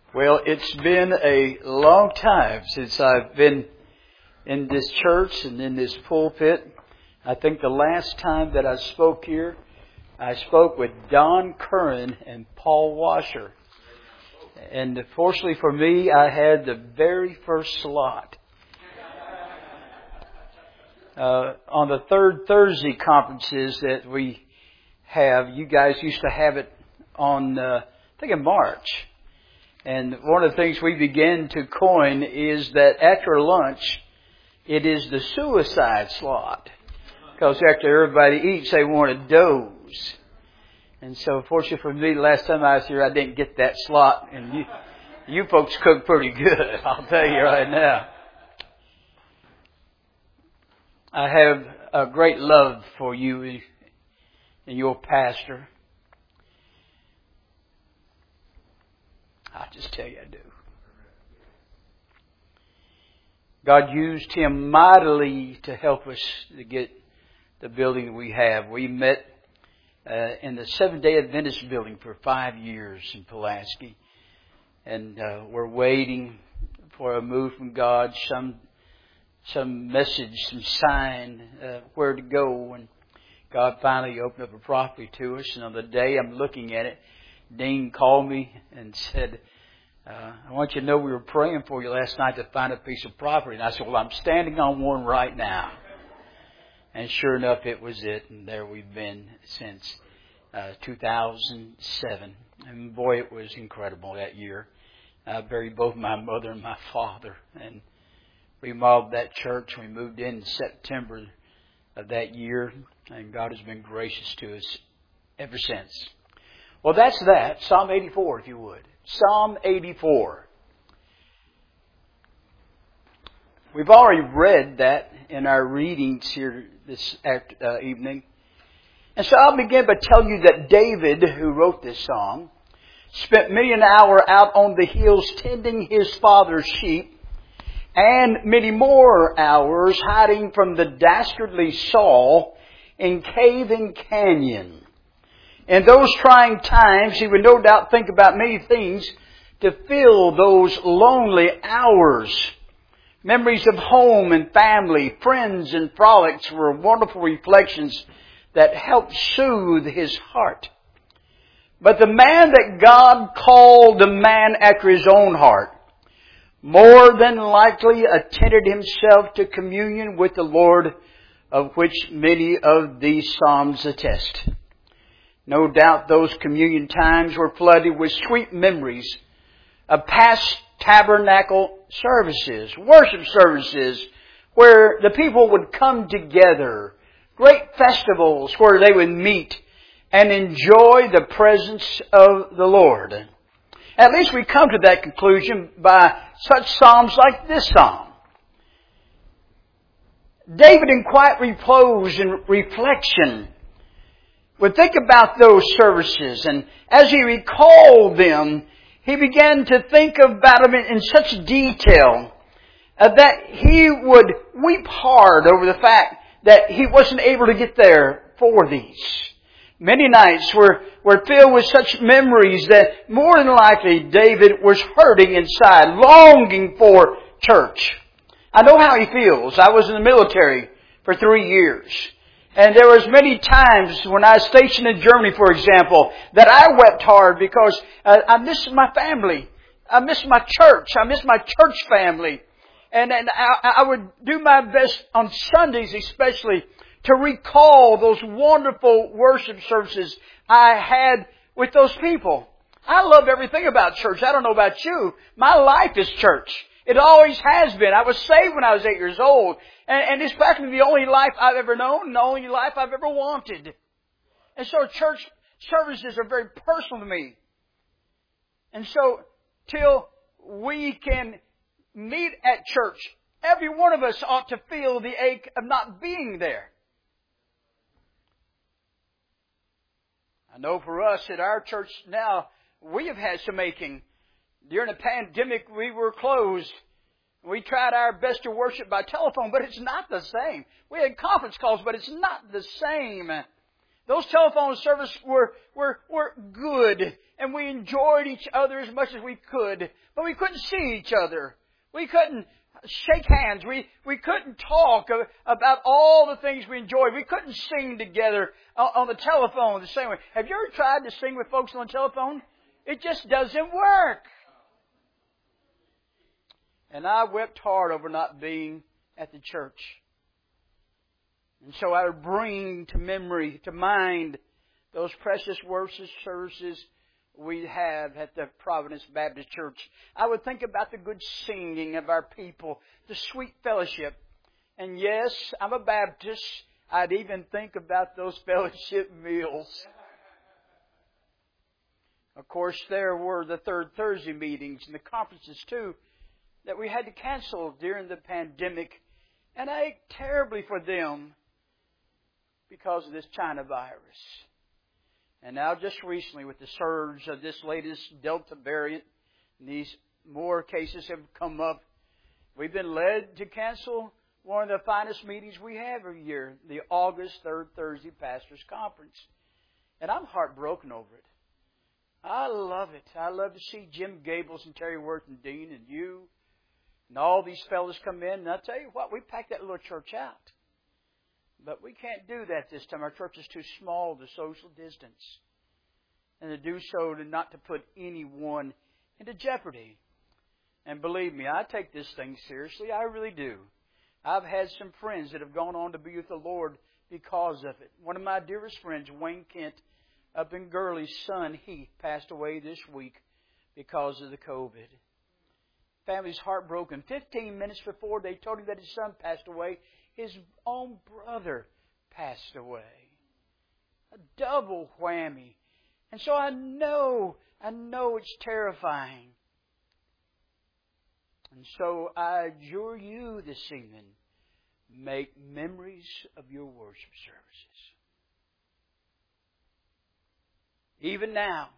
Well, it's been a long time since I've been in this church and in this pulpit. I think the last time that I spoke here, I spoke with Don Curran and Paul Washer. And fortunately for me, I had the very first slot. On the third Thursday conferences that we have, you guys used to have it on, I think in March. And one of the things we began to coin is that after lunch, it is the suicide slot. Because after everybody eats, they want to doze. And so fortunately for me, last time I was here, I didn't get that slot. And you folks cook pretty good, I'll tell you right now. I have a great love for you and your pastor. I'll just tell you I do. God used him mightily to help us to get the building we have. We met in the Seventh-day Adventist building for 5 years in Pulaski. And we're waiting for a move from God, some message, some sign where to go. And God finally opened up a property to us. And on the day I'm looking at it, Dean called me and said, I want you to know we were praying for you last night to find a piece of property. And I said, well, I'm standing on one right now. And sure enough, it was it. And there we've been since 2007. And boy, it was incredible that year. I buried both my mother and my father. And remodeled that church. We moved in September of that year. And God has been gracious to us ever since. Well, that's that. Psalm 84, if you would. Psalm 84. We've already read that in our readings here this evening. And so I'll begin by telling you that David, who wrote this song, spent many an hour out on the hills tending his father's sheep, and many more hours hiding from the dastardly Saul in cave and canyon. In those trying times, he would no doubt think about many things to fill those lonely hours. Memories of home and family, friends and frolics were wonderful reflections that helped soothe his heart. But the man that God called a man after his own heart more than likely attended himself to communion with the Lord, of which many of these psalms attest. No doubt those communion times were flooded with sweet memories of past tabernacle services, worship services, where the people would come together, great festivals where they would meet and enjoy the presence of the Lord. At least we come to that conclusion by such psalms like this psalm. David, in quiet repose and reflection, would think about those services, and as he recalled them, he began to think about them in such detail that he would weep hard over the fact that he wasn't able to get there for these. Many nights were filled with such memories that more than likely David was hurting inside, longing for church. I know how he feels. I was in the military for 3 years. And there was many times when I was stationed in Germany, for example, that I wept hard because I missed my family. I missed my church. I missed my church family. And I would do my best on Sundays especially to recall those wonderful worship services I had with those people. I love everything about church. I don't know about you. My life is church. It always has been. I was saved when I was 8 years old. And it's practically the only life I've ever known and the only life I've ever wanted. And so church services are very personal to me. And so till we can meet at church, every one of us ought to feel the ache of not being there. I know for us at our church now, we have had some aching. During the pandemic, we were closed. We tried our best to worship by telephone, but it's not the same. We had conference calls, but it's not the same. Those telephone services were good, and we enjoyed each other as much as we could, but we couldn't see each other. We couldn't shake hands. We couldn't talk about all the things we enjoyed. We couldn't sing together on the telephone the same way. Have you ever tried to sing with folks on the telephone? It just doesn't work. And I wept hard over not being at the church. And so I would bring to memory, to mind, those precious worship services we have at the Providence Baptist Church. I would think about the good singing of our people, the sweet fellowship. And yes, I'm a Baptist. I'd even think about those fellowship meals. Of course, there were the third Thursday meetings and the conferences too that we had to cancel during the pandemic. And I ached terribly for them because of this China virus. And now just recently with the surge of this latest Delta variant, and these more cases have come up, we've been led to cancel one of the finest meetings we have every year, the August 3rd Thursday Pastors Conference. And I'm heartbroken over it. I love it. I love to see Jim Gables and Terry Worth and Dean and you and all these fellows come in. And I'll tell you what, we packed that little church out. But we can't do that this time. Our church is too small to social distance. And to do so, not to put anyone into jeopardy. And believe me, I take this thing seriously. I really do. I've had some friends that have gone on to be with the Lord because of it. One of my dearest friends, Wayne Kent, up in Gurley's son, Heath, passed away this week because of the COVID. Family's heartbroken. 15 minutes before they told him that his son passed away, his own brother passed away. A double whammy. And so I know it's terrifying. And so I adjure you this evening, make memories of your worship services. Even now,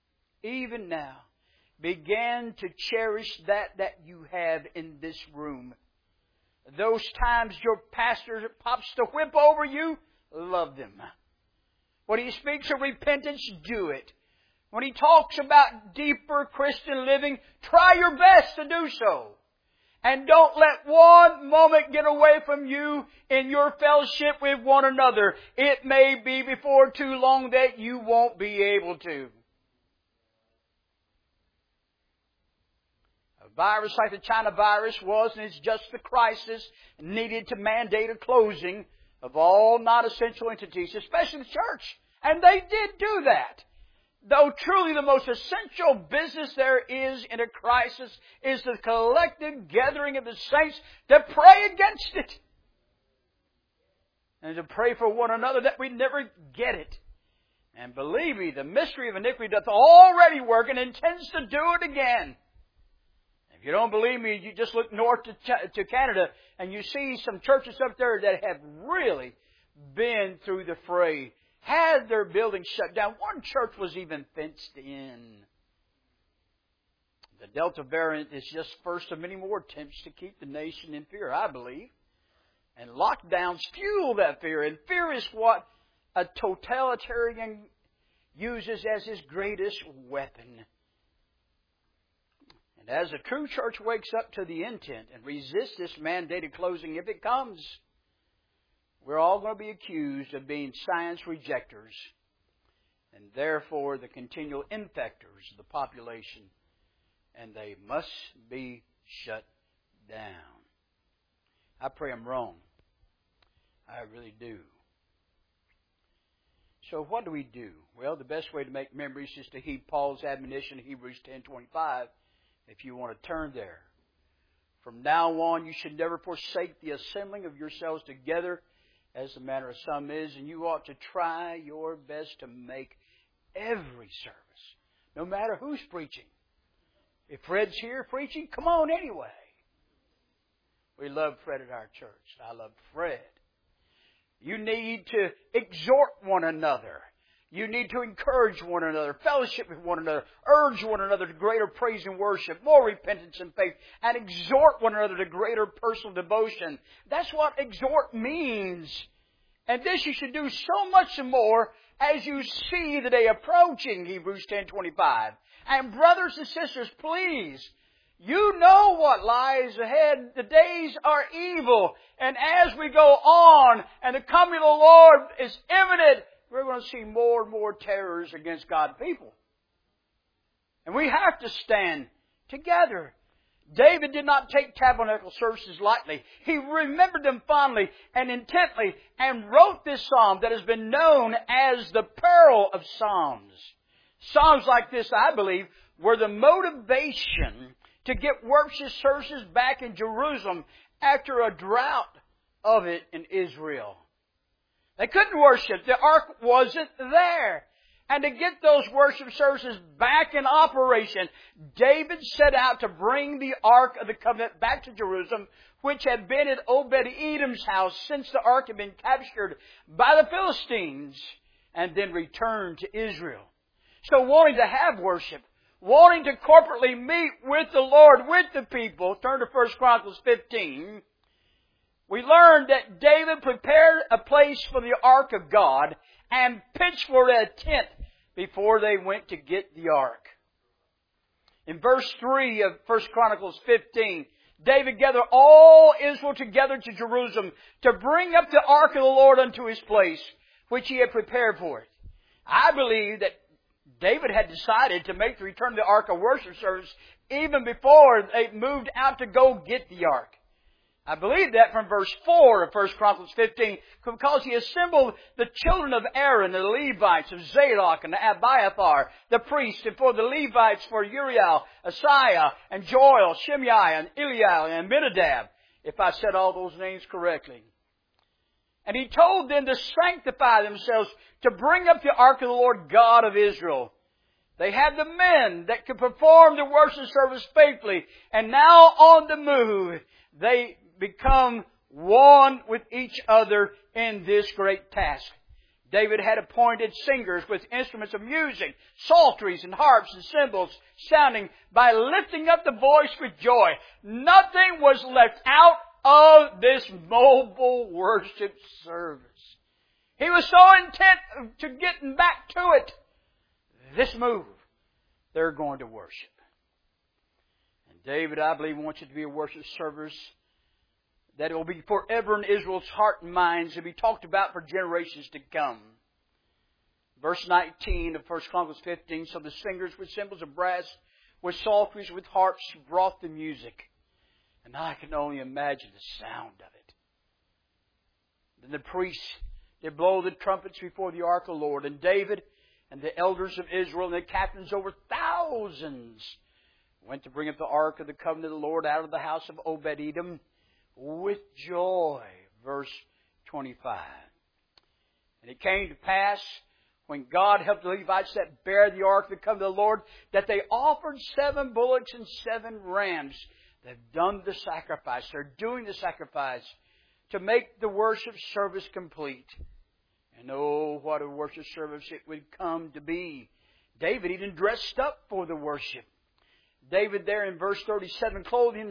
begin to cherish that you have in this room. Those times your pastor pops the whip over you, love them. When he speaks of repentance, do it. When he talks about deeper Christian living, try your best to do so. And don't let one moment get away from you in your fellowship with one another. It may be before too long that you won't be able to. A virus like the China virus was and is just the crisis needed to mandate a closing of all non-essential entities, especially the church. And they did do that. Though truly the most essential business there is in a crisis is the collective gathering of the saints to pray against it. And to pray for one another that we never get it. And believe me, the mystery of iniquity doth already work and intends to do it again. If you don't believe me, you just look north to Canada and you see some churches up there that have really been through the fray. Had their buildings shut down. One church was even fenced in. The Delta variant is just first of many more attempts to keep the nation in fear, I believe. And lockdowns fuel that fear. And fear is what a totalitarian uses as his greatest weapon. And as a true church wakes up to the intent and resists this mandated closing, if it comes, we're all going to be accused of being science rejectors and therefore the continual infectors of the population, and they must be shut down. I pray I'm wrong. I really do. So what do we do? Well, the best way to make memories is to heed Paul's admonition in Hebrews 10:25, if you want to turn there. From now on, you should never forsake the assembling of yourselves together, as the manner of some is, and you ought to try your best to make every service, no matter who's preaching. If Fred's here preaching, come on anyway. We love Fred at our church. I love Fred. You need to exhort one another. You need to encourage one another, fellowship with one another, urge one another to greater praise and worship, more repentance and faith, and exhort one another to greater personal devotion. That's what exhort means. And this you should do so much more as you see the day approaching, Hebrews 10:25. And brothers and sisters, please, you know what lies ahead. The days are evil. And as we go on and the coming of the Lord is imminent, we're going to see more and more terrors against God's people. And we have to stand together. David did not take tabernacle services lightly. He remembered them fondly and intently and wrote this psalm that has been known as the Pearl of Psalms. Psalms like this, I believe, were the motivation to get worship services back in Jerusalem after a drought of it in Israel. They couldn't worship. The ark wasn't there. And to get those worship services back in operation, David set out to bring the Ark of the Covenant back to Jerusalem, which had been at Obed-Edom's house since the Ark had been captured by the Philistines and then returned to Israel. So wanting to have worship, wanting to corporately meet with the Lord, with the people, turn to 1 Chronicles 15, we learned that David prepared a place for the Ark of God and pitched for a tent before they went to get the ark. In verse 3 of 1 Chronicles 15, David gathered all Israel together to Jerusalem to bring up the ark of the Lord unto his place, which he had prepared for it. I believe that David had decided to make the return of the ark a worship service even before they moved out to go get the ark. I believe that from verse 4 of 1 Chronicles 15, because he assembled the children of Aaron, the Levites of Zadok and Abiathar, the priests, and for the Levites for Uriel, Asaiah, and Joel, Shimei, and Eliel, and Abinadab, if I said all those names correctly. And he told them to sanctify themselves to bring up the ark of the Lord God of Israel. They had the men that could perform the worship service faithfully, and now on the move, they become one with each other in this great task. David had appointed singers with instruments of music, psalteries and harps and cymbals, sounding by lifting up the voice with joy. Nothing was left out of this mobile worship service. He was so intent to getting back to it. This move, they're going to worship. And David, I believe, wants it to be a worship service that it will be forever in Israel's heart and minds and be talked about for generations to come. Verse 19 of 1 Chronicles 15, so the singers with cymbals of brass, with psalteries, with harps, brought the music. And I can only imagine the sound of it. Then the priests, they blow the trumpets before the ark of the Lord. And David and the elders of Israel and the captains over thousands went to bring up the ark of the covenant of the Lord out of the house of Obed-Edom with joy. Verse 25. And it came to pass, when God helped the Levites that bear the ark of the covenant of the Lord, that they offered 7 bullocks and 7 rams. They've done the sacrifice. They're doing the sacrifice to make the worship service complete. And oh, what a worship service it would come to be. David even dressed up for the worship. David there in verse 27,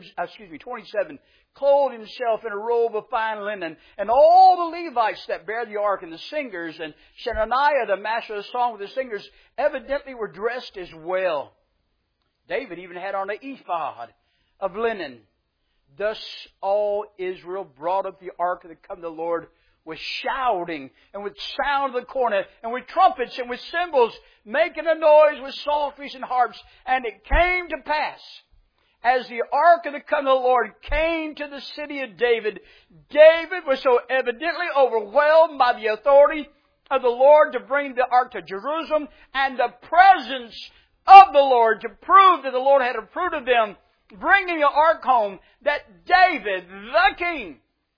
27, clothed himself in a robe of fine linen, and all the Levites that bear the ark and the singers, and Shenaniah, the master of the song with the singers, evidently were dressed as well. David even had on an ephod of linen. Thus all Israel brought up the ark of the covenant of the Lord with shouting and with sound of the cornet and with trumpets and with cymbals, making a noise with psalteries and harps. And it came to pass, as the ark of the covenant of the Lord came to the city of David, David was so evidently overwhelmed by the authority of the Lord to bring the ark to Jerusalem and the presence of the Lord to prove that the Lord had approved of them bringing the ark home, that David, the king,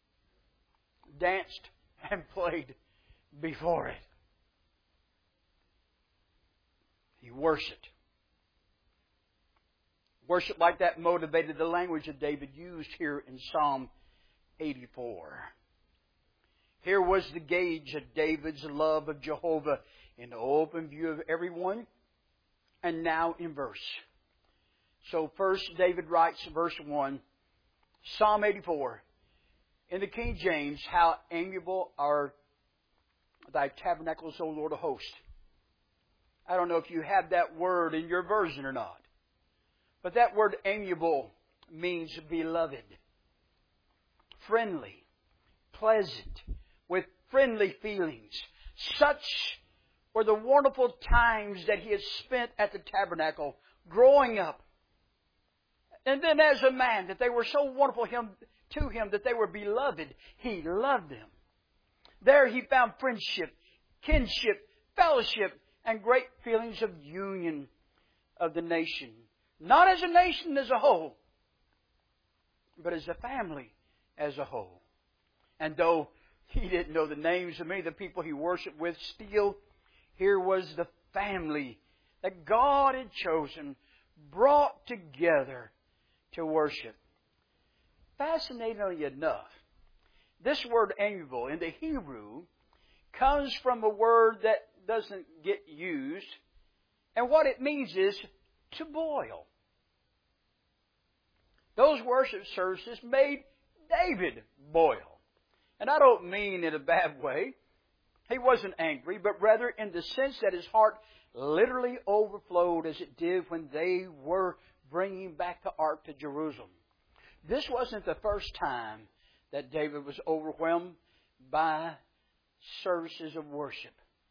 danced and played before it. He worshipped. Worship like that motivated the language that David used here in Psalm 84. Here was the gauge of David's love of Jehovah in the open view of everyone. And now in verse. So first David writes, verse 1, Psalm 84. In the King James, how amiable are Thy tabernacles, O Lord of hosts. I don't know if you have that word in your version or not. But that word amiable means beloved, friendly, pleasant, with friendly feelings. Such were the wonderful times that he had spent at the tabernacle, growing up. And then as a man, that they were so wonderful to him that they were beloved. He loved them. There he found friendship, kinship, fellowship, and great feelings of union of the nation. Not as a nation as a whole, but as a family as a whole. And though he didn't know the names of many of the people he worshiped with, still, here was the family that God had chosen, brought together to worship. Fascinatingly enough, this word amiable in the Hebrew comes from a word that doesn't get used. And what it means is to boil. Those worship services made David boil. And I don't mean in a bad way. He wasn't angry, but rather in the sense that his heart literally overflowed as it did when they were bringing back the ark to Jerusalem. This wasn't the first time that David was overwhelmed by services of worship.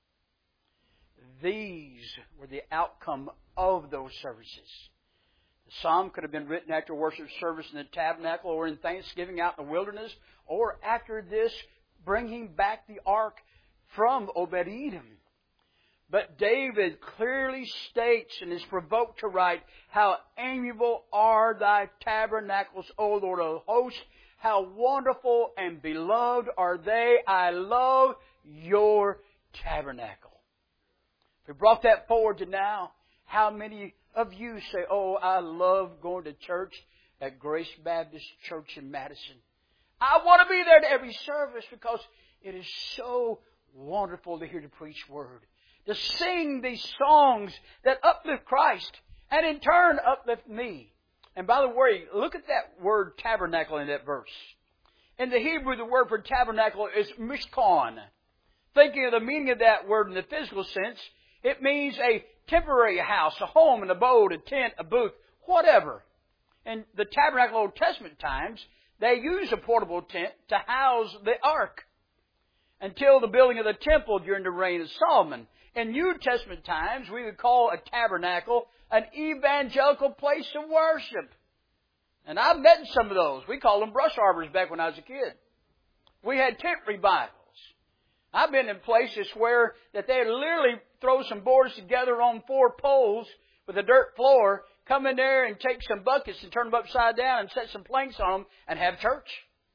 These were the outcome of those services. The psalm could have been written after worship service in the tabernacle or in thanksgiving out in the wilderness, or after this bringing back the ark from Obed-Edom. But David clearly states and is provoked to write, how amiable are thy tabernacles, O Lord of hosts. How wonderful and beloved are they. I love your tabernacle. If we brought that forward to now, how many of you say, oh, I love going to church at Grace Baptist Church in Madison. I want to be there to every service because it is so wonderful to hear the preached word. To sing these songs that uplift Christ and in turn uplift me. And by the way, look at that word tabernacle in that verse. In the Hebrew, the word for tabernacle is mishkan. Thinking of the meaning of that word in the physical sense, it means a temporary house, a home, an abode, a tent, a booth, whatever. In the tabernacle Old Testament times, they used a portable tent to house the ark until the building of the temple during the reign of Solomon. In New Testament times, we would call a tabernacle an evangelical place of worship. And I've met in some of those. We called them brush arbors back when I was a kid. We had tent revivals. I've been in places where that they literally throw some boards together on 4 poles with a dirt floor, come in there and take some buckets and turn them upside down and set some planks on them and have church.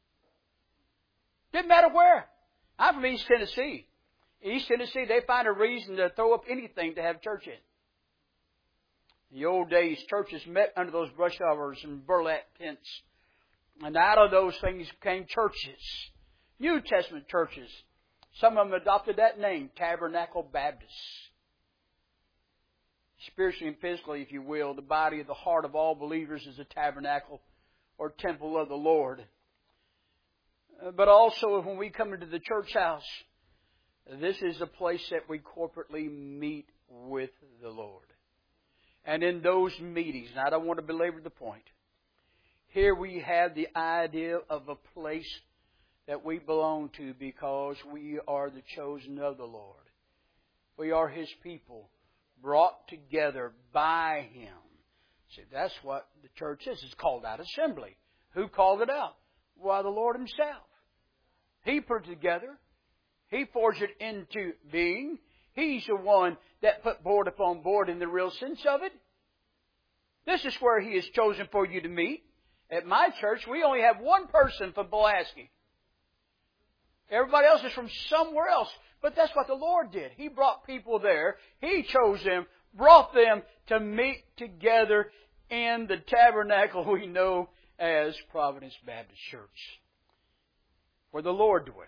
Didn't matter where. I'm from East Tennessee. East Tennessee, they find a reason to throw up anything to have church in. In the old days, churches met under those brush arbors and burlap tents. And out of those things came churches. New Testament churches. Some of them adopted that name, Tabernacle Baptists. Spiritually and physically, if you will, the body of the heart of all believers is a tabernacle or temple of the Lord. But also when we come into the church house, this is a place that we corporately meet with the Lord. And in those meetings, and I don't want to belabor the point, here we have the idea of a place that we belong to because we are the chosen of the Lord. We are His people, brought together by Him. See, that's what the church is. It's called out assembly. Who called it out? Why, the Lord Himself. He put it together. He forged it into being. He's the one that put board upon board in the real sense of it. This is where He has chosen for you to meet. At my church, we only have one person from Pulaski. Everybody else is from somewhere else. But that's what the Lord did. He brought people there. He chose them, brought them to meet together in the tabernacle we know as Providence Baptist Church, where the Lord dwells.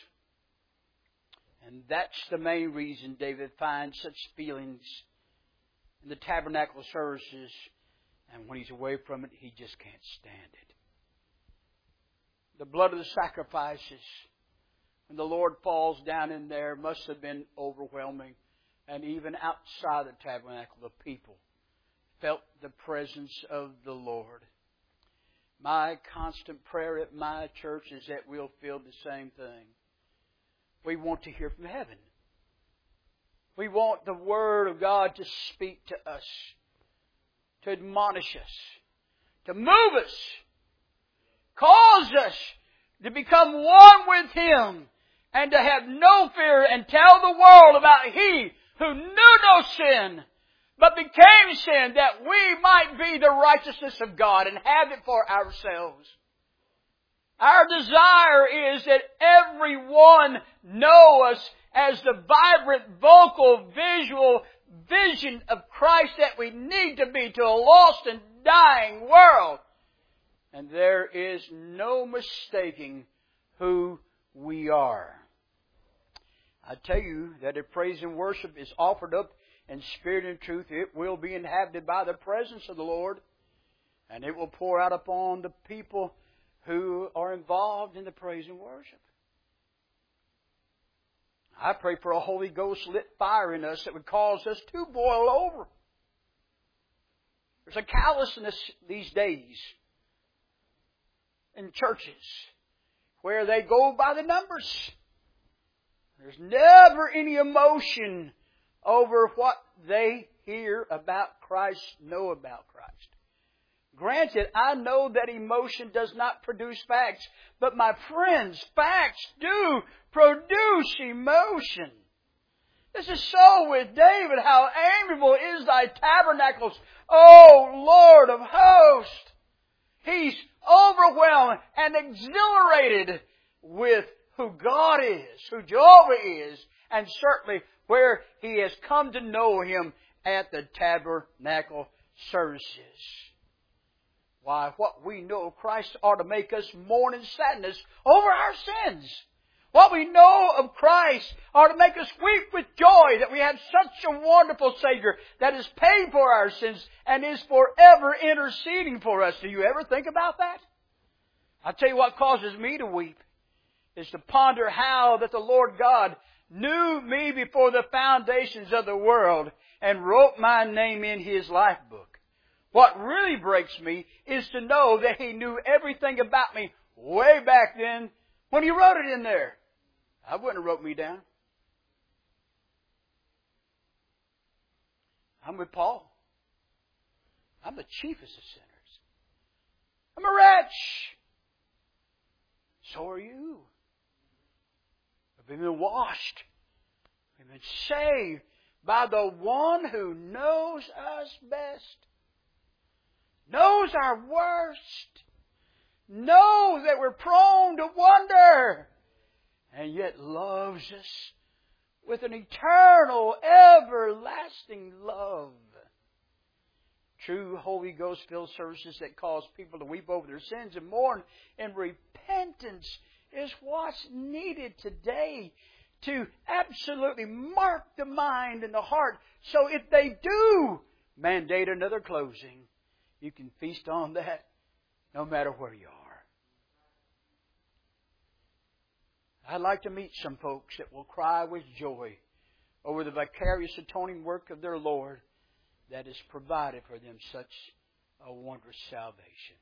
And that's the main reason David finds such feelings in the tabernacle services. And when he's away from it, he just can't stand it. The blood of the sacrifices And the Lord falls down in there. Must have been overwhelming. And even outside the tabernacle, the people felt the presence of the Lord. My constant prayer at my church is that we'll feel the same thing. We want to hear from heaven. We want the Word of God to speak to us, to admonish us, to move us, cause us to become one with Him, and to have no fear and tell the world about He who knew no sin, but became sin, that we might be the righteousness of God and have it for ourselves. Our desire is that everyone know us as the vibrant, vocal, visual vision of Christ that we need to be to a lost and dying world. And there is no mistaking who we are. I tell you that if praise and worship is offered up in spirit and truth, it will be inhabited by the presence of the Lord, and it will pour out upon the people who are involved in the praise and worship. I pray for a Holy Ghost lit fire in us that would cause us to boil over. There's a callousness these days in churches where they go by the numbers. There's never any emotion over what they hear about Christ, know about Christ. Granted, I know that emotion does not produce facts, but my friends, facts do produce emotion. This is so with David. How amiable is thy tabernacles, O Lord of hosts. He's overwhelmed and exhilarated with who God is, who Jehovah is, and certainly where he has come to know Him at the tabernacle services. Why, what we know of Christ ought to make us mourn in sadness over our sins. What we know of Christ ought to make us weep with joy that we have such a wonderful Savior that has paid for our sins and is forever interceding for us. Do you ever think about that? I'll tell you what causes me to weep is to ponder how that the Lord God knew me before the foundations of the world and wrote my name in His life book. What really breaks me is to know that He knew everything about me way back then when He wrote it in there. I wouldn't have wrote me down. I'm with Paul. I'm the chiefest of sinners. I'm a wretch. So are you. We've been washed. We've been saved by the one who knows us best. Knows our worst. Knows that we're prone to wonder. And yet loves us with an eternal, everlasting love. True Holy Ghost-filled services that cause people to weep over their sins and mourn in repentance is what's needed today to absolutely mark the mind and the heart. So if they do mandate another closing, you can feast on that no matter where you are. I'd like to meet some folks that will cry with joy over the vicarious atoning work of their Lord that has provided for them such a wondrous salvation.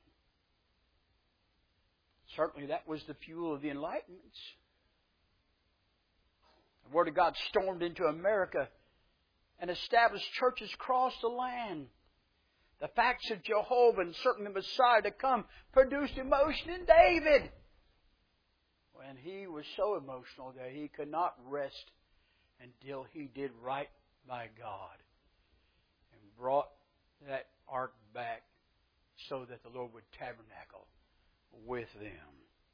Certainly that was the fuel of the Enlightenments. The Word of God stormed into America and established churches across the land. The facts of Jehovah and certainly the Messiah to come produced emotion in David. When he was so emotional that he could not rest until he did right by God and brought that ark back so that the Lord would tabernacle with them.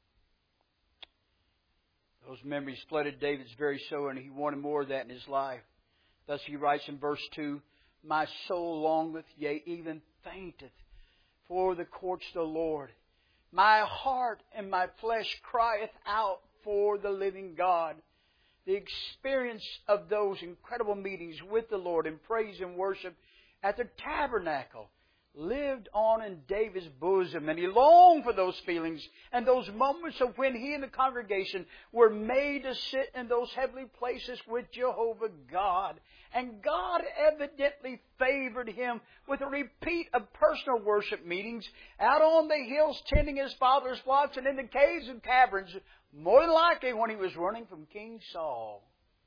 Those memories flooded David's very soul, and he wanted more of that in his life. Thus he writes in verse 2, My soul longeth, yea, even fainteth, for the courts of the Lord. My heart and my flesh crieth out for the living God. The experience of those incredible meetings with the Lord in praise and worship at the tabernacle lived on in David's bosom, and he longed for those feelings and those moments of when he and the congregation were made to sit in those heavenly places with Jehovah God. And God evidently favored him with a repeat of personal worship meetings out on the hills tending his father's flocks and in the caves and caverns, more than likely when he was running from King Saul.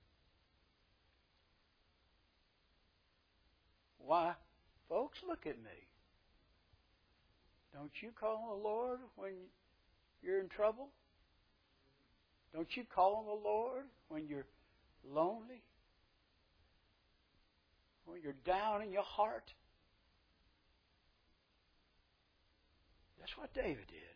Why, folks, look at me. Don't you call on the Lord when you're in trouble? Don't you call on the Lord when you're lonely? When you're down in your heart? That's what David did.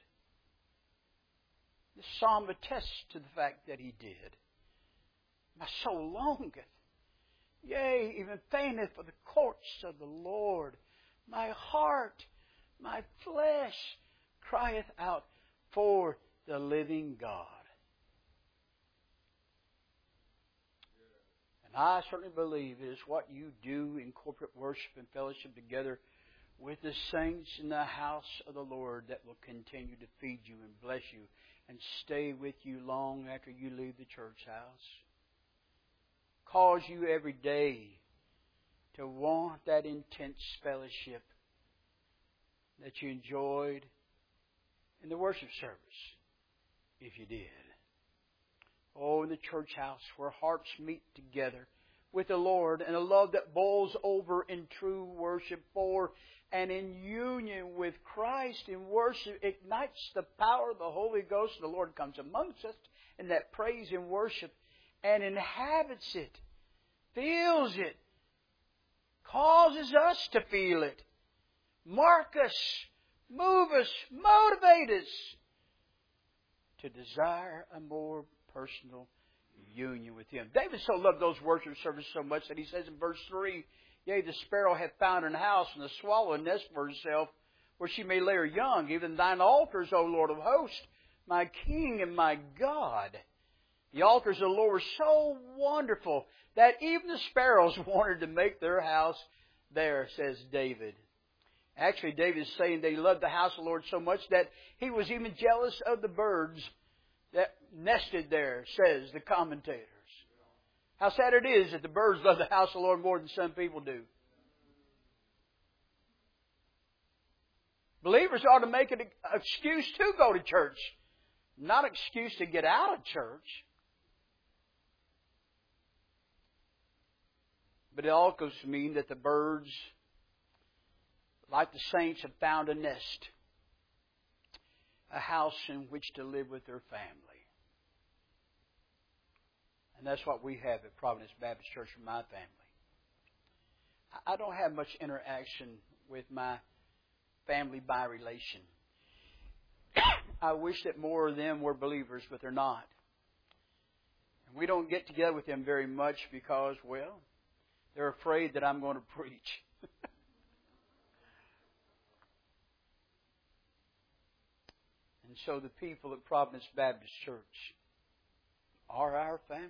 This psalm attests to the fact that he did. My soul longeth, yea, even fainteth for the courts of the Lord. My heart, my flesh crieth out for the living God. And I certainly believe it is what you do in corporate worship and fellowship together with the saints in the house of the Lord that will continue to feed you and bless you and stay with you long after you leave the church house. Cause you every day to want that intense fellowship that you enjoyed in the worship service, if you did. Oh, in the church house where hearts meet together with the Lord and a love that boils over in true worship for and in union with Christ in worship ignites the power of the Holy Ghost. The Lord comes amongst us in that praise and worship and inhabits it, feels it, causes us to feel it, mark us, move us, motivate us to desire a more personal union with Him. David so loved those worship services so much that he says in verse 3, yea, the sparrow hath found an house, and the swallow a nest for herself, where she may lay her young. Even thine altars, O Lord of hosts, my King and my God. The altars of the Lord were so wonderful that even the sparrows wanted to make their house there, says David. Actually, David is saying that he loved the house of the Lord so much that he was even jealous of the birds that nested there, says the commentators. How sad it is that the birds love the house of the Lord more than some people do. Believers ought to make it an excuse to go to church, not an excuse to get out of church. But it also means that the birds, like the saints, have found a nest, a house in which to live with their family. And that's what we have at Providence Baptist Church for my family. I don't have much interaction with my family by relation. I wish that more of them were believers, but they're not. And we don't get together with them very much because, well, they're afraid that I'm going to preach. And so the people at Providence Baptist Church are our family.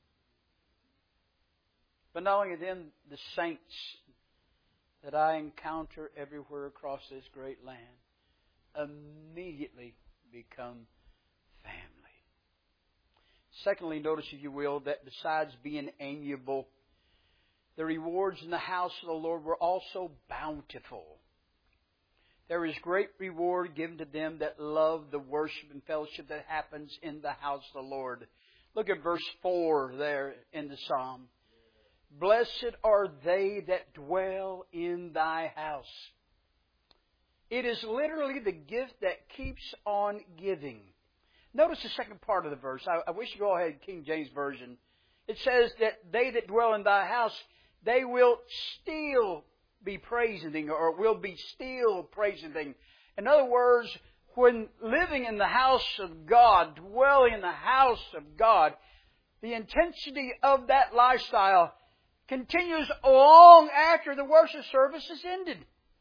But not only them, the saints that I encounter everywhere across this great land immediately become family. Secondly, notice, if you will, that besides being amiable, the rewards in the house of the Lord were also bountiful. There is great reward given to them that love the worship and fellowship that happens in the house of the Lord. Look at verse 4 there in the psalm. Blessed are they that dwell in thy house. It is literally the gift that keeps on giving. Notice the second part of the verse. I wish you go ahead, King James Version. It says that they that dwell in thy house, they will still be praising thee, or will be still praising thee. In other words, when living in the house of God, dwelling in the house of God, the intensity of that lifestyle continues long after the worship service is ended.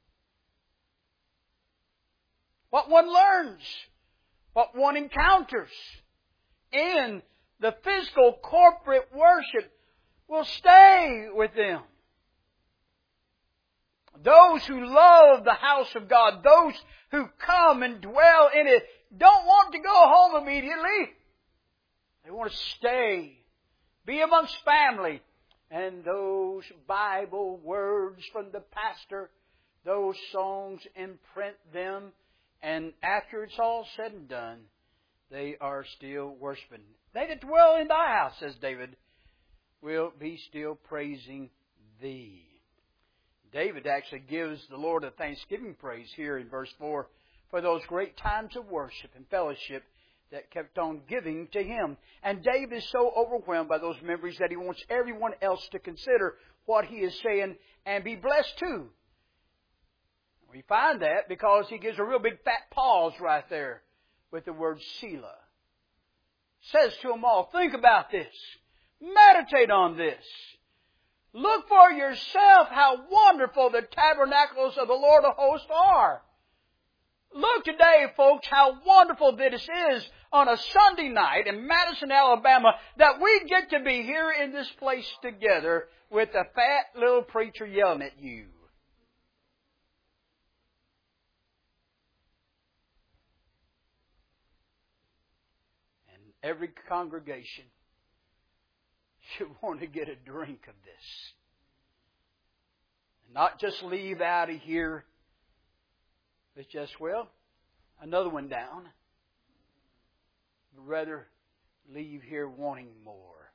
What one learns, what one encounters in the physical corporate worship will stay with them. Those who love the house of God, those who come and dwell in it, don't want to go home immediately. They want to stay, be amongst family. And those Bible words from the pastor, those songs imprint them. And after it's all said and done, they are still worshiping. They that dwell in thy house, says David, will be still praising thee. David actually gives the Lord a thanksgiving praise here in verse 4 for those great times of worship and fellowship that kept on giving to Him. And David is so overwhelmed by those memories that he wants everyone else to consider what he is saying and be blessed too. We find that because he gives a real big fat pause right there with the word Selah. Says to them all, think about this. Meditate on this. Look for yourself how wonderful the tabernacles of the Lord of hosts are. Look today, folks, how wonderful this is on a Sunday night in Madison, Alabama, that we get to be here in this place together with a fat little preacher yelling at you. And every congregation should want to get a drink of this. And not just leave out of here with just, well, another one down. But rather leave here wanting more.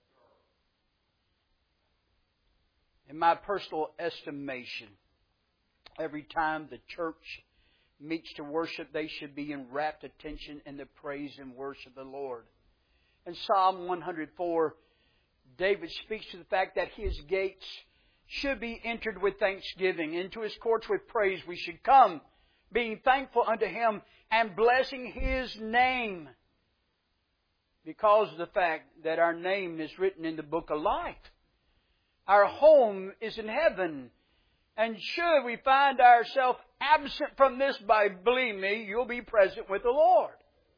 In my personal estimation, every time the church meets to worship, they should be in rapt attention in the praise and worship of the Lord. In Psalm 104, David speaks to the fact that His gates should be entered with thanksgiving. Into His courts with praise we should come, being thankful unto Him and blessing His name, because of the fact that our name is written in the book of life. Our home is in heaven. And should we find ourselves absent from this, believe me, you'll be present with the Lord.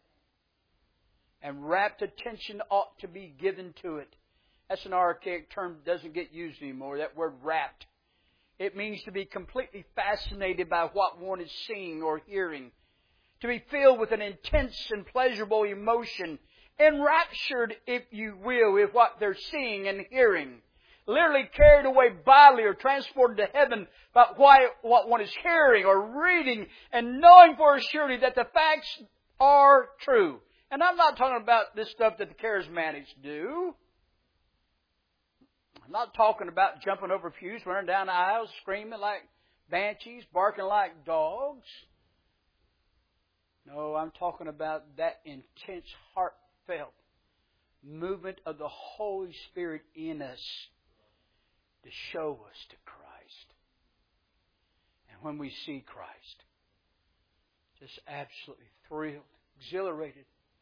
And rapt attention ought to be given to it. That's an archaic term that doesn't get used anymore, that word rapt. It means to be completely fascinated by what one is seeing or hearing. To be filled with an intense and pleasurable emotion. Enraptured, if you will, with what they're seeing and hearing. Literally carried away bodily or transported to heaven by what one is hearing or reading and knowing for a surety that the facts are true. And I'm not talking about this stuff that the charismatics do. I'm not talking about jumping over pews, running down the aisles, screaming like banshees, barking like dogs. No, I'm talking about that intense, heartfelt movement of the Holy Spirit in us to show us to Christ. And when we see Christ, just absolutely thrilled, exhilarated,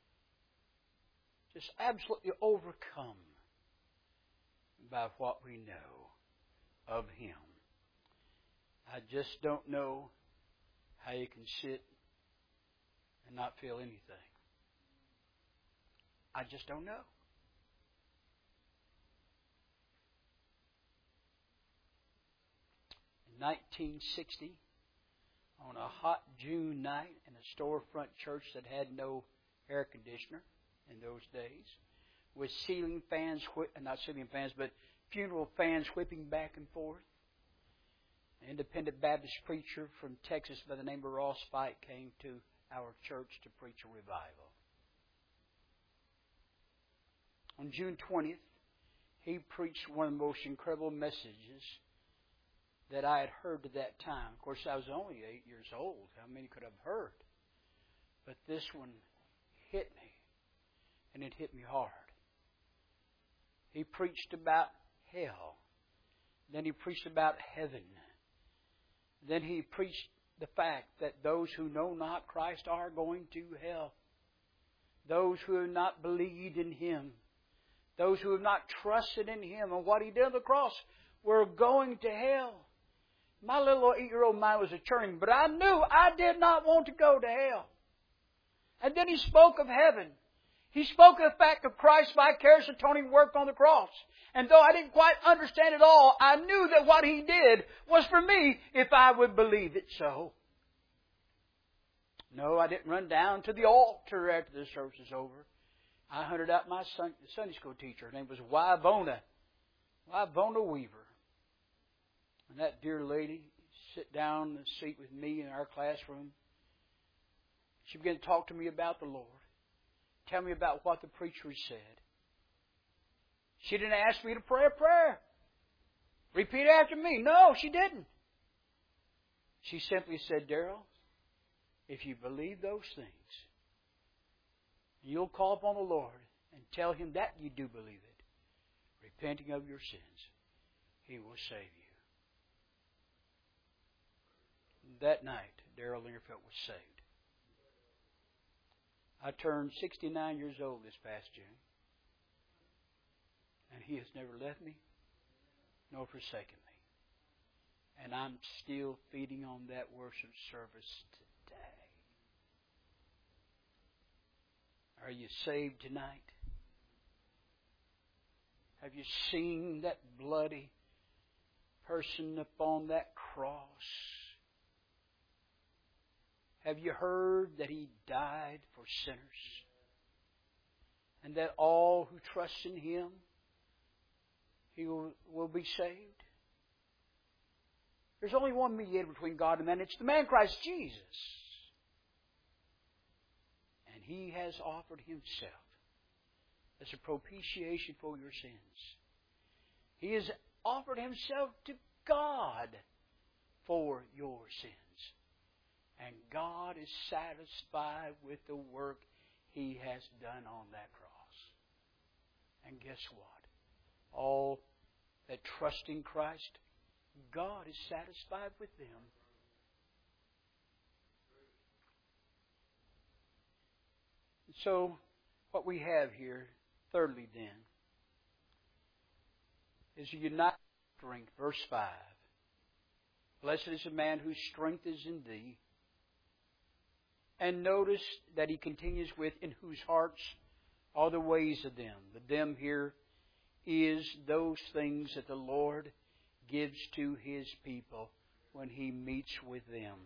just absolutely overcome by what we know of Him. I just don't know how you can sit and not feel anything. I just don't know. In 1960, on a hot June night in a storefront church that had no air conditioner in those days, with ceiling fans, not ceiling fans, but funeral fans whipping back and forth. An independent Baptist preacher from Texas by the name of Ross Fite came to our church to preach a revival. On June 20th, he preached one of the most incredible messages that I had heard at that time. Of course, I was only 8 years old. How many could have heard? But this one hit me, and it hit me hard. He preached about hell. Then he preached about heaven. Then he preached the fact that those who know not Christ are going to hell. Those who have not believed in Him. Those who have not trusted in Him and what He did on the cross were going to hell. My little 8-year-old mind was a churning, but I knew I did not want to go to hell. And then he spoke of heaven. He spoke of the fact of Christ's vicarious atoning work on the cross. And though I didn't quite understand it all, I knew that what He did was for me if I would believe it so. No, I didn't run down to the altar after the service was over. I hunted out my Sunday school teacher. Her name was Wivona Weaver. And that dear lady sit down in the seat with me in our classroom. She began to talk to me about the Lord. Tell me about what the preacher said. She didn't ask me to pray a prayer. Repeat after me. No, she didn't. She simply said, Darrell, if you believe those things, you'll call upon the Lord and tell Him that you do believe it, repenting of your sins, He will save you. That night, Darrell Lingerfeld was saved. I turned 69 years old this past June. And He has never left me nor forsaken me. And I'm still feeding on that worship service today. Are you saved tonight? Have you seen that bloody person upon that cross? Have you heard that He died for sinners? And that all who trust in Him, He will be saved? There's only one mediator between God and man. It's the man Christ Jesus. And He has offered Himself as a propitiation for your sins. He has offered Himself to God for your sins. And God is satisfied with the work He has done on that cross. And guess what? All that trust in Christ, God is satisfied with them. So, what we have here, thirdly then, is a united strength. Verse 5. Blessed is the man whose strength is in Thee. And notice that he continues with, in whose hearts are the ways of them. The them here is those things that the Lord gives to His people when He meets with them.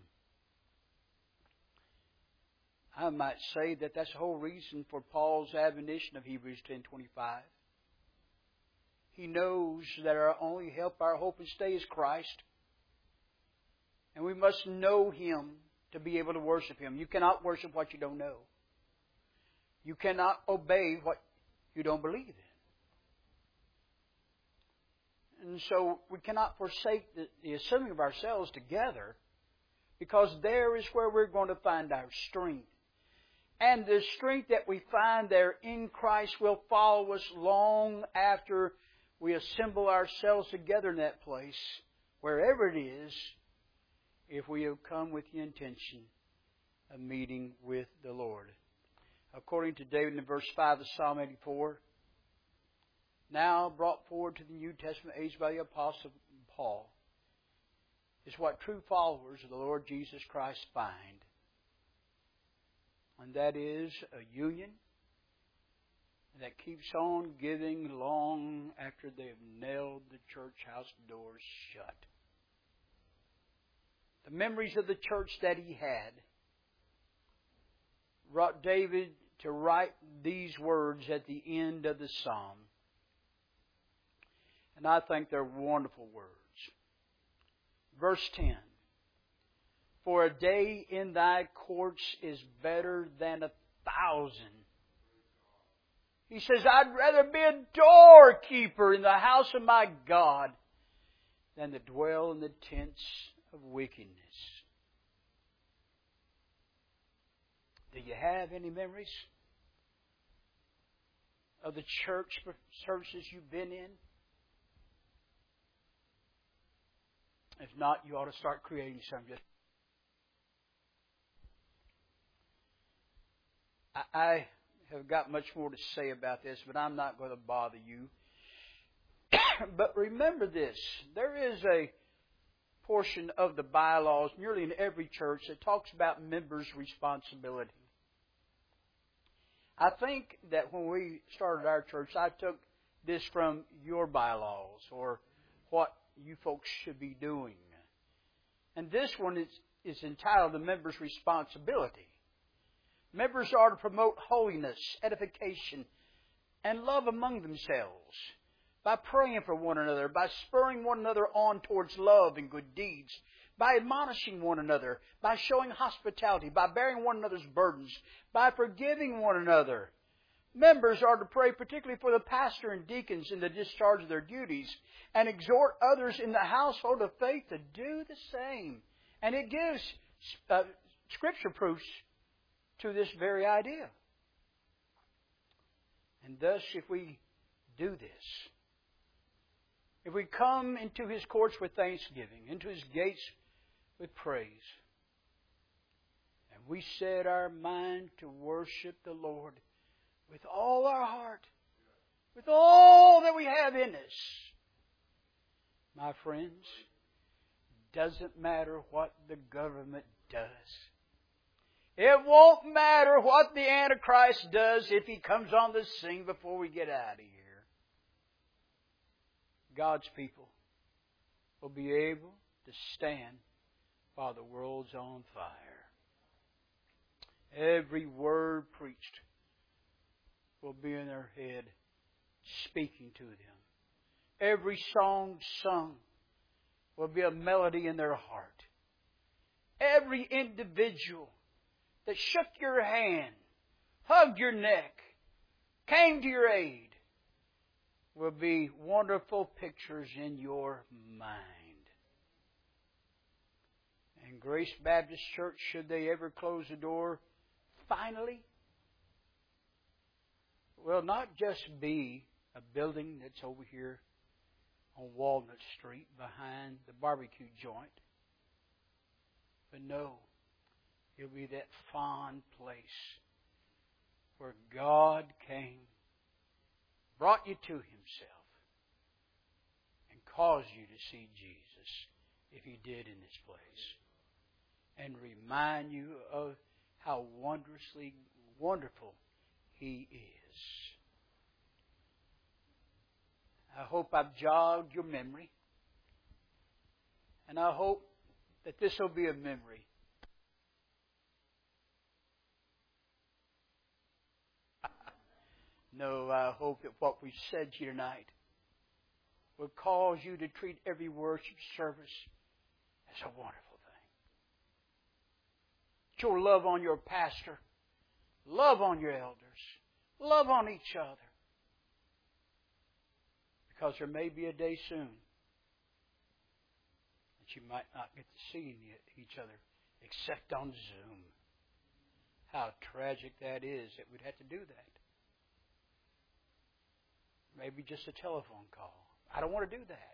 I might say that that's the whole reason for Paul's admonition of Hebrews 10:25. He knows that our only help, our hope and stay is Christ. And we must know Him to be able to worship Him. You cannot worship what you don't know. You cannot obey what you don't believe in. And so we cannot forsake the assembling of ourselves together, because there is where we're going to find our strength. And the strength that we find there in Christ will follow us long after we assemble ourselves together in that place, wherever it is, if we have come with the intention of meeting with the Lord. According to David in verse 5 of Psalm 84, now brought forward to the New Testament age by the Apostle Paul, is what true followers of the Lord Jesus Christ find. And that is a union that keeps on giving long after they've nailed the church house doors shut. The memories of the church that he had brought David to write these words at the end of the psalm. And I think they're wonderful words. Verse 10. For a day in Thy courts is better than 1,000. He says, I'd rather be a doorkeeper in the house of my God than to dwell in the tents of wickedness. Do you have any memories of the church services you've been in? If not, you ought to start creating some. I have got much more to say about this, but I'm not going to bother you. But remember this, there is a portion of the bylaws nearly in every church that talks about members' responsibility. I think that when we started our church, I took this from your bylaws or what you folks should be doing. And this one is entitled The Member's Responsibility. Members are to promote holiness, edification, and love among themselves by praying for one another, by spurring one another on towards love and good deeds, by admonishing one another, by showing hospitality, by bearing one another's burdens, by forgiving one another. Members are to pray particularly for the pastor and deacons in the discharge of their duties and exhort others in the household of faith to do the same. And it gives Scripture proofs to this very idea. And thus, if we do this, if we come into His courts with thanksgiving, into His gates with praise, and we set our mind to worship the Lord with all our heart, with all that we have in us, my friends, doesn't matter what the government does. It won't matter what the Antichrist does if he comes on the scene before we get out of here. God's people will be able to stand while the world's on fire. Every word preached will be in their head, speaking to them. Every song sung will be a melody in their heart. Every individual that shook your hand, hugged your neck, came to your aid, will be wonderful pictures in your mind. And Grace Baptist Church, should they ever close the door, finally, will not just be a building that's over here on Walnut Street behind the barbecue joint, but no, it'll be that fond place where God came, brought you to Himself, and caused you to see Jesus, if He did in this place, and remind you of how wondrously wonderful He is. I hope I've jogged your memory, and I hope that this will be a memory. No, I hope that what we've said to you tonight will cause you to treat every worship service as a wonderful thing. Show love on your pastor, love on your elders, love on each other. Because there may be a day soon that you might not get to see each other except on Zoom. How tragic that is that we'd have to do that. Maybe just a telephone call. I don't want to do that.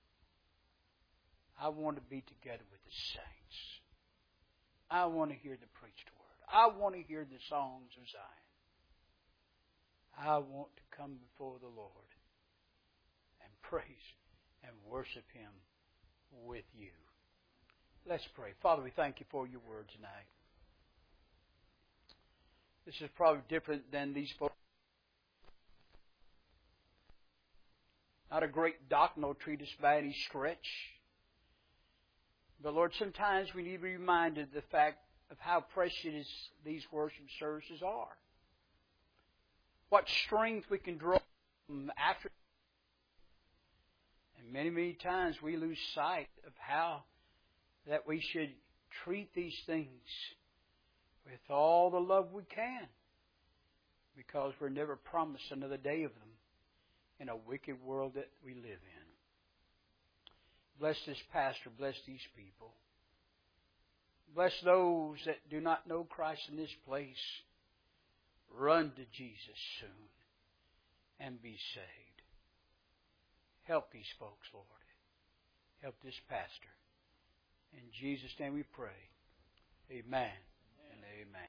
I want to be together with the saints. I want to hear the preached word. I want to hear the songs of Zion. I want to come before the Lord and praise and worship Him with you. Let's pray. Father, we thank You for Your word tonight. This is probably different than these folks. Not a great doctrinal treatise by any stretch. But Lord, sometimes we need to be reminded of the fact of how precious these worship services are. What strength we can draw from after. And many, many times we lose sight of how that we should treat these things with all the love we can, because we're never promised another day of them in a wicked world that we live in. Bless this pastor. Bless these people. Bless those that do not know Christ in this place. Run to Jesus soon and be saved. Help these folks, Lord. Help this pastor. In Jesus' name we pray. Amen and amen.